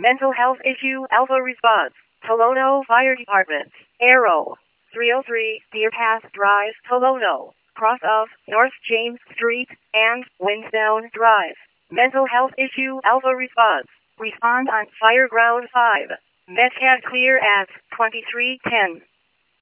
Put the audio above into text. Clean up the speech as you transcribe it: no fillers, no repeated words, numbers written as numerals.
Mental health issue Alpha response. Tolono Fire Department. Arrow. 303 Deer Path Drive, Tolono. Cross of North James Street and Winsdown Drive. Mental health issue Alpha response. Respond on Fireground 5. Medcat clear at 2310.